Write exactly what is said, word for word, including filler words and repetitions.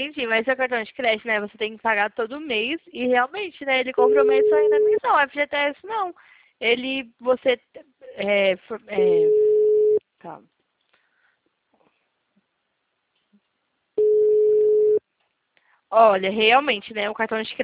entendi, mas seu cartão de crédito, né, você tem que pagar todo mês e realmente, né, ele compromete ainda a missão. O F G T S não. Ele, você, é, for- é, tá. Olha, realmente, né, o cartão de